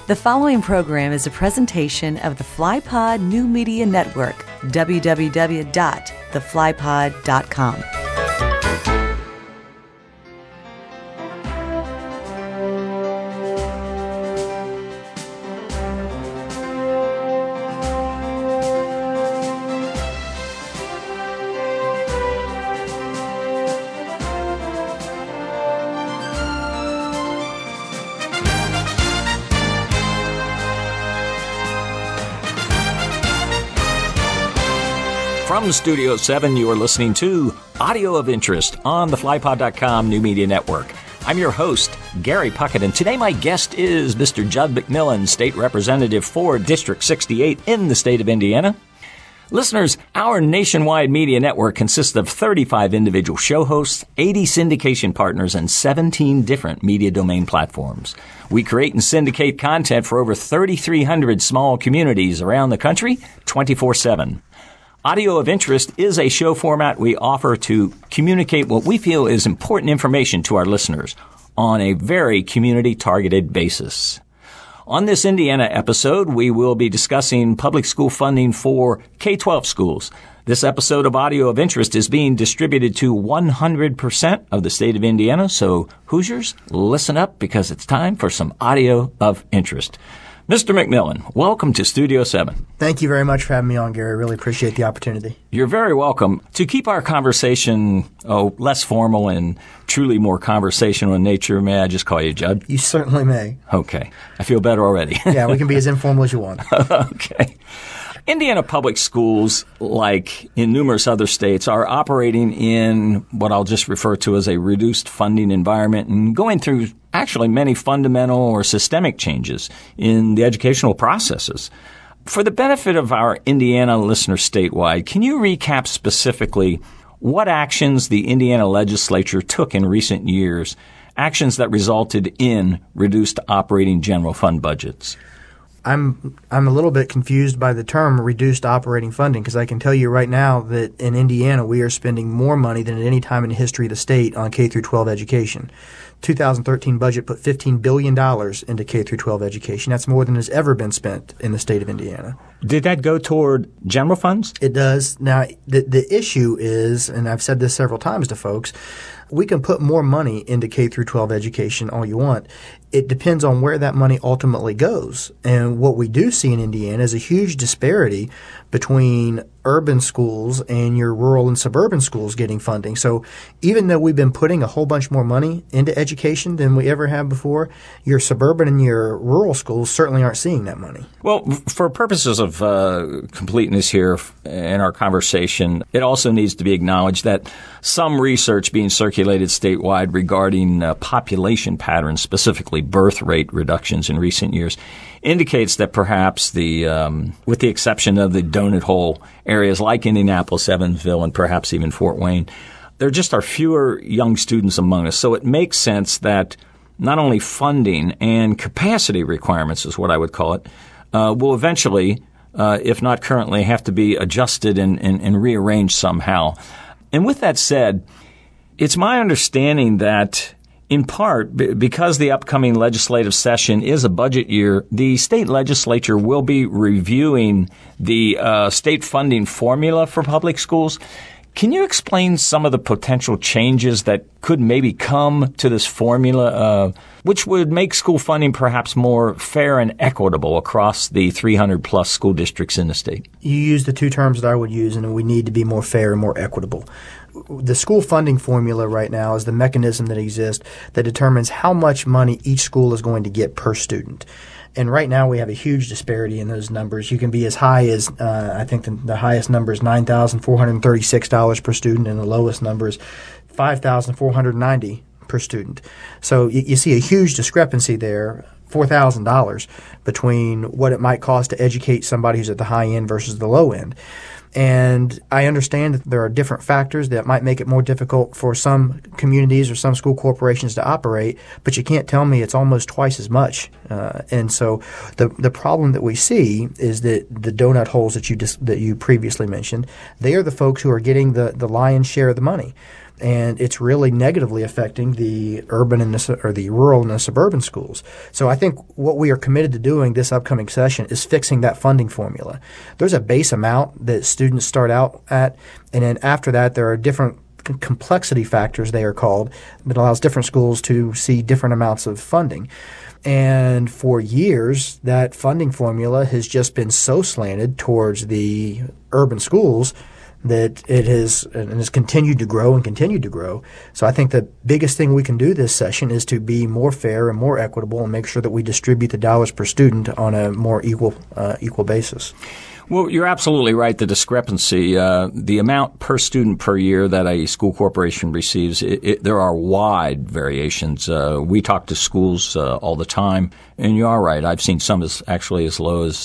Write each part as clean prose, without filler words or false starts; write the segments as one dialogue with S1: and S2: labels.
S1: The following program is a presentation of the FlyPod New Media Network, www.theflypod.com.
S2: From Studio 7, you are listening to Audio of Interest on the FlyPod.com New Media Network. I'm your host, Gary Puckett, and today my guest is Mr. Judd McMillan, State Representative for District 68 in the state of Indiana. Listeners, our nationwide media network consists of 35 individual show hosts, 80 syndication partners, and 17 different media domain platforms. We create and syndicate content for over 3,300 small communities around the country, 24/7. Audio of Interest is a show format we offer to communicate what we feel is important information to our listeners on a very community-targeted basis. On this Indiana episode, we will be discussing public school funding for K-12 schools. This episode of Audio of Interest is being distributed to 100% of the state of Indiana, so Hoosiers, listen up because it's time for some Audio of Interest. Mr. McMillan, welcome to Studio 7.
S3: Thank you very much for having me on, Gary. I really appreciate the opportunity.
S2: You're very welcome. To keep our conversation less formal and truly more conversational in nature, may I just call you Judd?
S3: You certainly may.
S2: Okay. I feel better already.
S3: Yeah, we can be as informal as you want.
S2: Okay. Indiana public schools, like in numerous other states, are operating in what I'll just refer to as a reduced funding environment and going through actually many fundamental or systemic changes in the educational processes. For the benefit of our Indiana listeners statewide, can you recap specifically what actions the Indiana legislature took in recent years, actions that resulted in reduced operating general fund budgets?
S3: I'm a little bit confused by the term reduced operating funding because I can tell you right now that in Indiana we are spending more money than at any time in the history of the state on K-12 education. 2013 budget put $15 billion into K-12 education. That's more than has ever been spent in the state of Indiana.
S2: Did that go toward general funds?
S3: It does. Now, the issue is, and I've said this several times to folks, we can put more money into K-12 education all you want. It depends on where that money ultimately goes. And what we do see in Indiana is a huge disparity between urban schools and your rural and suburban schools getting funding. So even though we've been putting a whole bunch more money into education than we ever have before, your suburban and your rural schools certainly aren't seeing that money.
S2: Well, for purposes of completeness here in our conversation, it also needs to be acknowledged that some research being circulated statewide regarding population patterns, specifically birth rate reductions in recent years, indicates that perhaps with the exception of the donut hole areas like Indianapolis, Evansville, and perhaps even Fort Wayne, there just are fewer young students among us. So it makes sense that not only funding and capacity requirements is what I would call it, will eventually, if not currently, have to be adjusted and rearranged somehow. And with that said, it's my understanding that in part, because the upcoming legislative session is a budget year, the state legislature will be reviewing the state funding formula for public schools. Can you explain some of the potential changes that could maybe come to this formula, which would make school funding perhaps more fair and equitable across the 300-plus school districts in the state?
S3: You use the two terms that I would use, and we need to be more fair and more equitable. The school funding formula right now is the mechanism that exists that determines how much money each school is going to get per student. And right now we have a huge disparity in those numbers. You can be as high as, I think the highest number is $9,436 per student, and the lowest number is $5,490 per student. So you see a huge discrepancy there, $4,000, between what it might cost to educate somebody who's at the high end versus the low end. And I understand that there are different factors that might make it more difficult for some communities or some school corporations to operate, but you can't tell me it's almost twice as much. And so the problem that we see is that the donut holes that you previously mentioned, they are the folks who are getting the lion's share of the money. and it's really negatively affecting the urban and the rural and the suburban schools. So I think what we are committed to doing this upcoming session is fixing that funding formula. There's a base amount that students start out at, and then after that there are different complexity factors, they are called, that allows different schools to see different amounts of funding. And for years, that funding formula has just been so slanted towards the urban schools that it has continued to grow and continued to grow. So I think the biggest thing we can do this session is to be more fair and more equitable and make sure that we distribute the dollars per student on a more equal basis.
S2: Well, you're absolutely right. The discrepancy, the amount per student per year that a school corporation receives, there are wide variations. We talk to schools all the time, and you are right. I've seen some actually as low as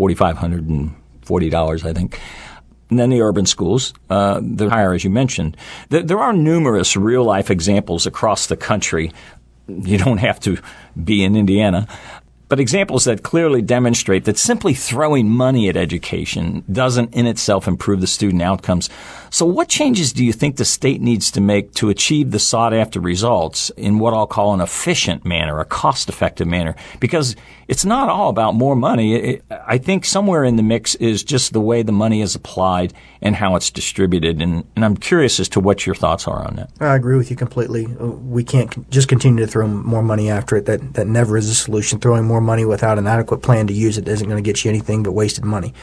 S2: $4,540, I think. And then the urban schools, they're higher, as you mentioned. There are numerous real-life examples across the country. You don't have to be in Indiana. But examples that clearly demonstrate that simply throwing money at education doesn't in itself improve the student outcomes. So what changes do you think the state needs to make to achieve the sought-after results in what I'll call an efficient manner, a cost-effective manner? Because it's not all about more money. I think somewhere in the mix is just the way the money is applied and how it's distributed. And I'm curious as to what your thoughts are on that.
S3: I agree with you completely. We can't just continue to throw more money after it. That never is a solution. Throwing more money without an adequate plan to use it isn't going to get you anything but wasted money.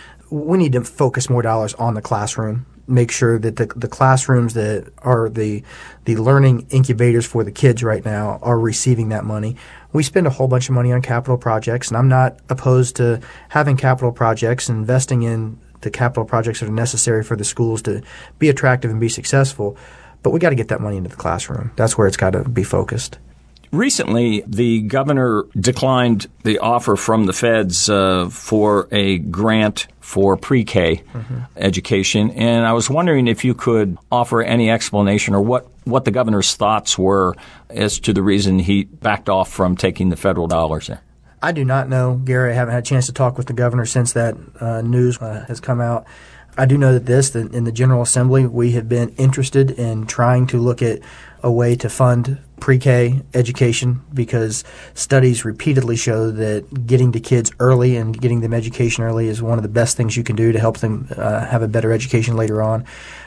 S3: We need to focus more dollars on the classroom. Make sure that the classrooms that are the learning incubators for the kids right now are receiving that money. We spend a whole bunch of money on capital projects, and I'm not opposed to having capital projects and investing in the capital projects that are necessary for the schools to be attractive and be successful. But we got to get that money into the classroom. That's where it's got to be focused.
S2: Recently, the governor declined the offer from the feds for a grant for pre-K education, and I was wondering if you could offer any explanation or what the governor's thoughts were as to the reason he backed off from taking the federal dollars there.
S3: I do not know, Gary. I haven't had a chance to talk with the governor since that news has come out. I do know that in the General Assembly, we have been interested in trying to look at a way to fund pre-K education because studies repeatedly show that getting to kids early and getting them education early is one of the best things you can do to help them have a better education later on.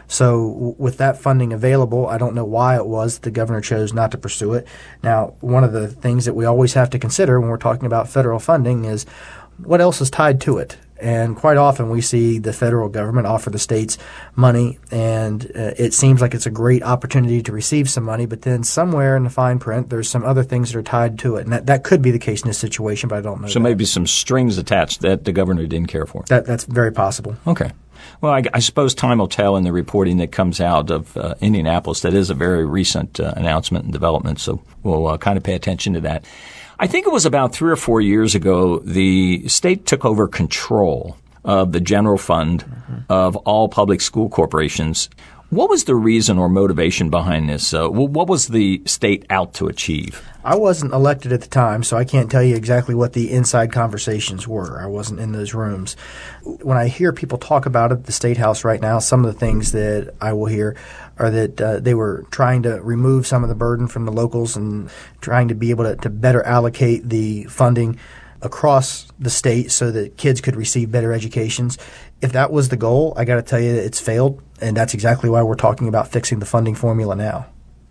S3: So with that funding available, I don't know why it was the governor chose not to pursue it. Now, one of the things that we always have to consider when we're talking about federal funding is what else is tied to it. And quite often we see the federal government offer the states money, and it seems like it's a great opportunity to receive some money, but then somewhere in the fine print there's some other things that are tied to it. And that could be the case in this situation, but I don't know.
S2: So maybe some strings attached that the governor didn't care for.
S3: That's very possible.
S2: Okay. Well, I suppose time will tell in the reporting that comes out of Indianapolis. That is a very recent announcement and development, so we'll kind of pay attention to that. I think it was about 3 or 4 years ago the state took over control of the general fund of all public school corporations. What was the reason or motivation behind this? What was the state out to achieve?
S3: I wasn't elected at the time, so I can't tell you exactly what the inside conversations were. I wasn't in those rooms. When I hear people talk about it at the State House right now, some of the things that I will hear are that they were trying to remove some of the burden from the locals and trying to be able to better allocate the funding across the state so that kids could receive better educations. If that was the goal, I got to tell you that it's failed, and that's exactly why we're talking about fixing the funding formula now.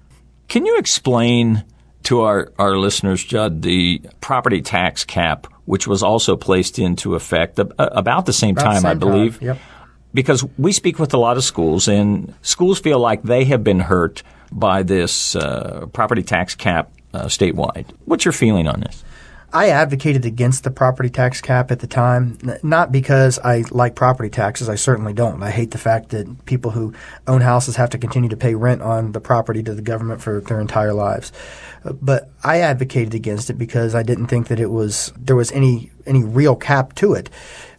S2: Can you explain to our listeners, Judd, the property tax cap, which was also placed into effect about the same time, I believe?
S3: Yep.
S2: Because we speak with a lot of schools, and schools feel like they have been hurt by this property tax cap statewide. What's your feeling on this?
S3: I advocated against the property tax cap at the time, not because I like property taxes. I certainly don't. I hate the fact that people who own houses have to continue to pay rent on the property to the government for their entire lives. But I advocated against it because I didn't think that there was any real cap to it.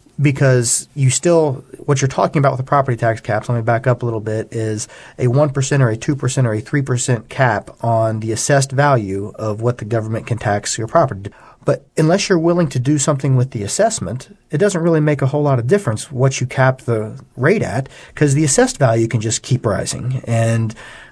S3: Because what you're talking about with the property tax caps, let me back up a little bit, is a 1% or a 2% or a 3% cap on the assessed value of what the government can tax your property. But unless you're willing to do something with the assessment, it doesn't really make a whole lot of difference what you cap the rate at, because the assessed value can just keep rising. And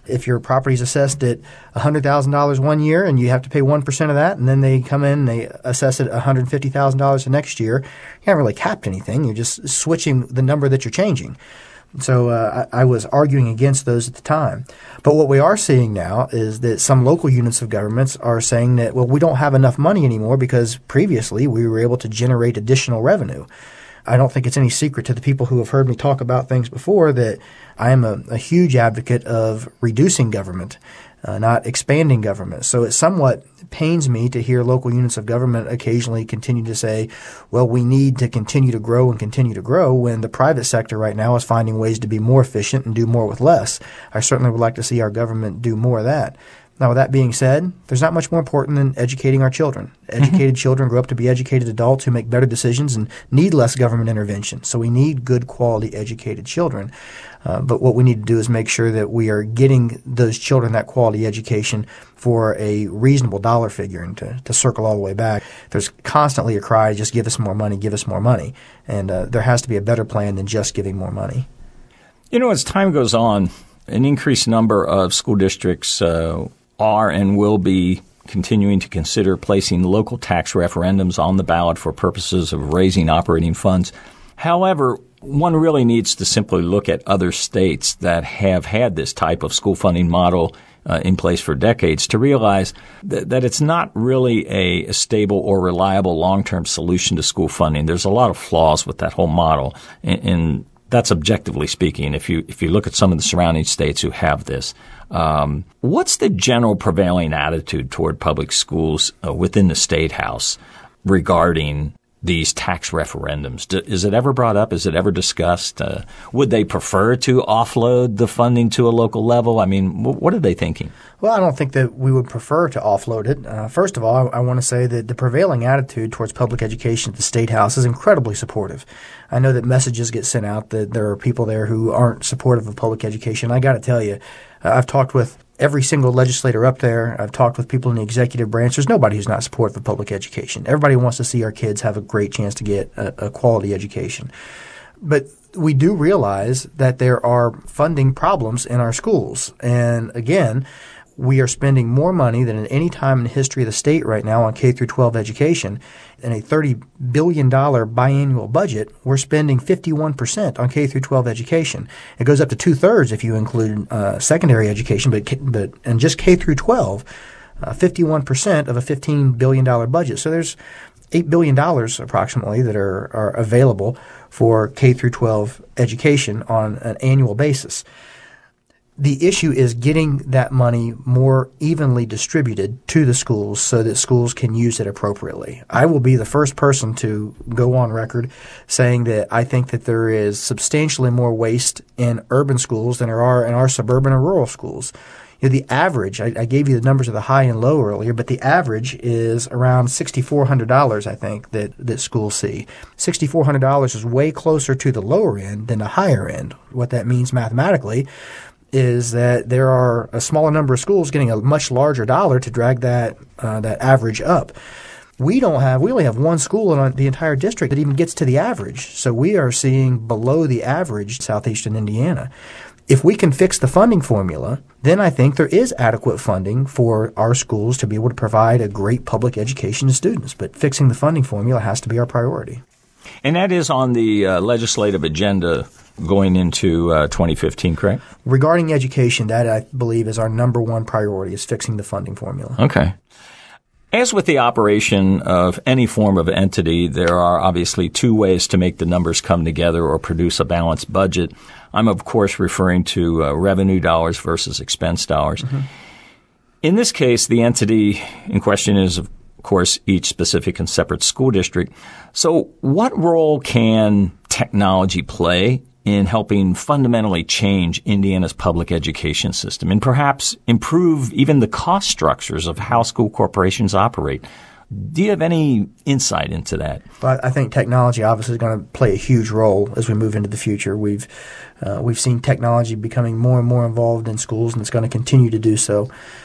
S3: If your property is assessed at $100,000 one year and you have to pay 1% of that, and then they come in and they assess it at $150,000 the next year, you haven't really capped anything. You're just switching the number that you're changing. So I was arguing against those at the time. But what we are seeing now is that some local units of governments are saying that, well, we don't have enough money anymore because previously we were able to generate additional revenue. I don't think it's any secret to the people who have heard me talk about things before that I am a huge advocate of reducing government, not expanding government. So it somewhat pains me to hear local units of government occasionally continue to say, well, we need to continue to grow and continue to grow, when the private sector right now is finding ways to be more efficient and do more with less. I certainly would like to see our government do more of that. Now, with that being said, there's not much more important than educating our children. Educated children grow up to be educated adults who make better decisions and need less government intervention. So we need good quality educated children. But what we need to do is make sure that we are getting those children that quality education for a reasonable dollar figure. And to circle all the way back, there's constantly a cry to just give us more money, give us more money. And there has to be a better plan than just giving more money.
S2: You know, as time goes on, an increased number of school districts are and will be continuing to consider placing local tax referendums on the ballot for purposes of raising operating funds. However, one really needs to simply look at other states that have had this type of school funding model in place for decades to realize that it's not really a stable or reliable long-term solution to school funding. There's a lot of flaws with that whole model, and that's objectively speaking. If you look at some of the surrounding states who have this, what's the general prevailing attitude toward public schools within the State House regarding these tax referendums? Is it ever brought up? Is it ever discussed? Would they prefer to offload the funding to a local level? I mean, what are they thinking?
S3: Well, I don't think that we would prefer to offload it. First of all, I want to say that the prevailing attitude towards public education at the State House is incredibly supportive. I know that messages get sent out that there are people there who aren't supportive of public education. I got to tell you, I've talked with every single legislator up there. I've talked with people in the executive branch. There's nobody who's not supportive of public education. Everybody wants to see our kids have a great chance to get a quality education. But we do realize that there are funding problems in our schools. And again, we are spending more money than at any time in the history of the state right now on K-12 education. In a $30 billion biannual budget, we're spending 51% on K-12 education. It goes up to two-thirds if you include secondary education, but and just K-12, 51% of a $15 billion budget. So there's $8 billion approximately that are available for K-12 education on an annual basis. The issue is getting that money more evenly distributed to the schools so that schools can use it appropriately. I will be the first person to go on record saying that I think that there is substantially more waste in urban schools than there are in our suburban and rural schools. You know, the average, I gave you the numbers of the high and low earlier, but the average is around $6,400, I think, that schools see. $6,400 is way closer to the lower end than the higher end. What that means mathematically is that there are a smaller number of schools getting a much larger dollar to drag that average up. We only have one school in the entire district that even gets to the average. So we are seeing below the average southeastern Indiana. If we can fix the funding formula, then I think there is adequate funding for our schools to be able to provide a great public education to students. But fixing the funding formula has to be our priority.
S2: And that is on the legislative agenda going into 2015, correct?
S3: Regarding education, that I believe is our number one priority, is fixing the funding formula.
S2: Okay. As with the operation of any form of entity, there are obviously two ways to make the numbers come together or produce a balanced budget. I'm, of course, referring to revenue dollars versus expense dollars. Mm-hmm. In this case, the entity in question is, of course, each specific and separate school district. So what role can technology play in helping fundamentally change Indiana's public education system and perhaps improve even the cost structures of how school corporations operate? Do you have any insight into that?
S3: Well, I think technology obviously is going to play a huge role as we move into the future. We've seen technology becoming more and more involved in schools, and it's going to continue to do so.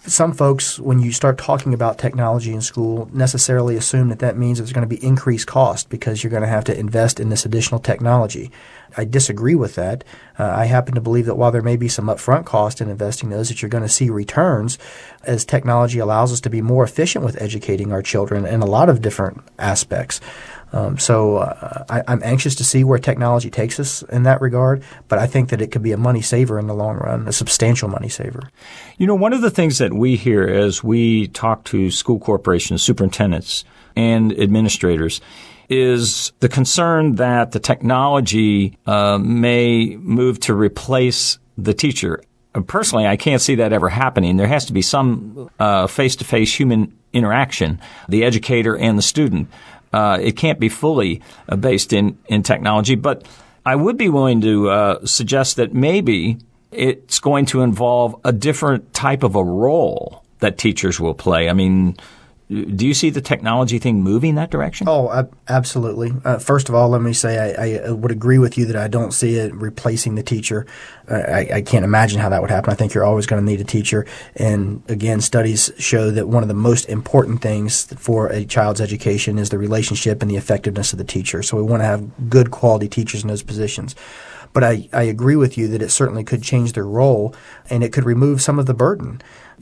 S3: some folks, when you start talking about technology in school, necessarily assume that means there's going to be increased cost because you're going to have to invest in this additional technology. I disagree with that. I happen to believe that while there may be some upfront cost in investing those, that you're going to see returns as technology allows us to be more efficient with educating our children in a lot of different aspects. I'm anxious to see where technology takes us in that regard, but I think that it could be a money saver in the long run, a substantial money saver.
S2: One of the things that we hear as we talk to school corporations, superintendents, and administrators is the concern that the technology may move to replace the teacher. Personally, I can't see that ever happening. There has to be some face-to-face human interaction, the educator and the student. It can't be fully based in technology, but I would be willing to suggest that maybe it's going to involve a different type of a role that teachers will play. I mean, do you see the technology thing moving that direction?
S3: Oh, absolutely. First of all, let me say I would agree with you that I don't see it replacing the teacher. I can't imagine how that would happen. I think you're always going to need a teacher. And again, studies show that one of the most important things for a child's education is the relationship and the effectiveness of the teacher. So we want to have good quality teachers in those positions. But I agree with you that it certainly could change their role and it could remove some of the burden.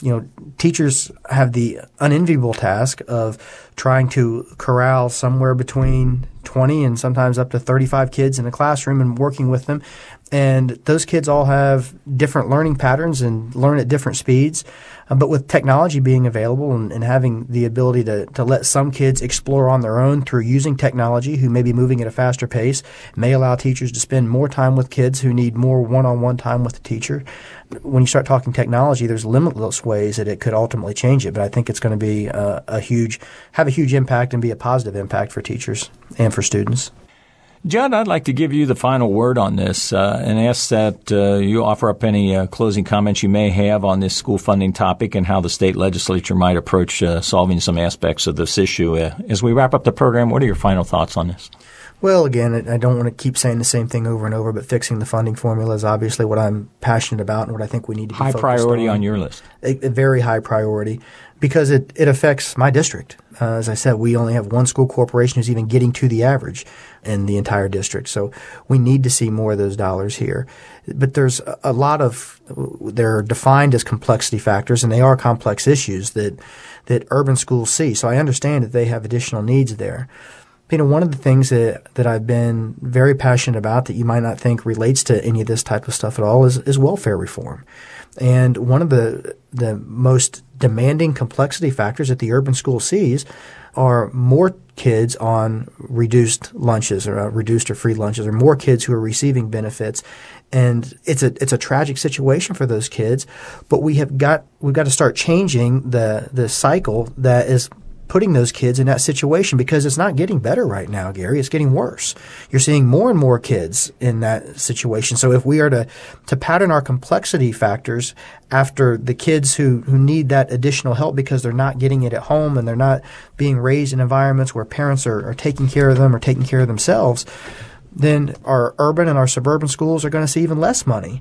S3: Teachers have the unenviable task of trying to corral somewhere between 20 and sometimes up to 35 kids in a classroom and working with them. And those kids all have different learning patterns and learn at different speeds. But with technology being available and having the ability to let some kids explore on their own through using technology who may be moving at a faster pace, may allow teachers to spend more time with kids who need more one-on-one time with the teacher. When you start talking technology, there's limitless ways that it could ultimately change it. But I think it's going to be have a huge impact and be a positive impact for teachers and for students.
S2: Judd, I'd like to give you the final word on this and ask that you offer up any closing comments you may have on this school funding topic and how the state legislature might approach solving some aspects of this issue. As we wrap up the program, what are your final thoughts on this?
S3: Well, again, I don't want to keep saying the same thing over and over, but fixing the funding formula is obviously what I'm passionate about and what I think we need to be focused on.
S2: High priority on your list.
S3: A very high priority because it affects my district. As I said, we only have one school corporation who's even getting to the average in the entire district. So we need to see more of those dollars here. But there's a lot of – they're defined as complexity factors, and they are complex issues that urban schools see. So I understand that they have additional needs there. One of the things that I've been very passionate about that you might not think relates to any of this type of stuff at all is welfare reform. And one of the most demanding complexity factors that the urban school sees are more kids on reduced lunches or reduced or free lunches, or more kids who are receiving benefits. And it's a tragic situation for those kids. But we've got to start changing the cycle that is putting those kids in that situation, because it's not getting better right now, Gary. It's getting worse. You're seeing more and more kids in that situation. So if we are to pattern our complexity factors after the kids who need that additional help because they're not getting it at home and they're not being raised in environments where parents are taking care of them or taking care of themselves, then our urban and our suburban schools are going to see even less money.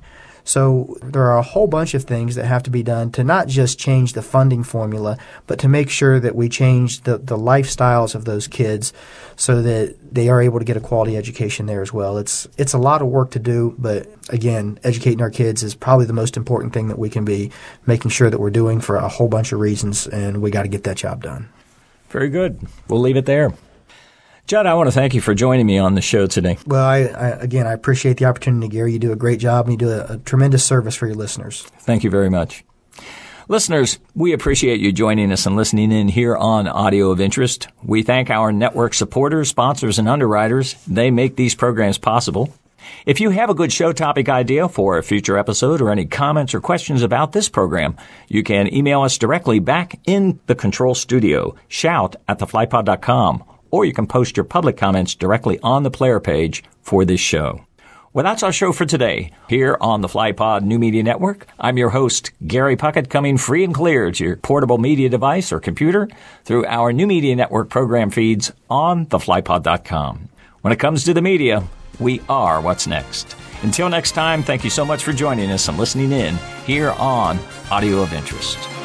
S3: So there are a whole bunch of things that have to be done to not just change the funding formula, but to make sure that we change the lifestyles of those kids so that they are able to get a quality education there as well. It's a lot of work to do, but again, educating our kids is probably the most important thing that we can be making sure that we're doing for a whole bunch of reasons, and we got to get that job done.
S2: Very good. We'll leave it there. Judd, I want to thank you for joining me on the show today.
S3: Well, I appreciate the opportunity, Gary. You do a great job, and you do a tremendous service for your listeners.
S2: Thank you very much. Listeners, we appreciate you joining us and listening in here on Audio of Interest. We thank our network supporters, sponsors, and underwriters. They make these programs possible. If you have a good show topic idea for a future episode or any comments or questions about this program, you can email us directly back in the control studio, shout@theflypod.com. Or you can post your public comments directly on the player page for this show. Well, that's our show for today here on the FlyPod New Media Network. I'm your host, Gary Puckett, coming free and clear to your portable media device or computer through our New Media Network program feeds on theflypod.com. When it comes to the media, we are what's next. Until next time, thank you so much for joining us and listening in here on Audio of Interest.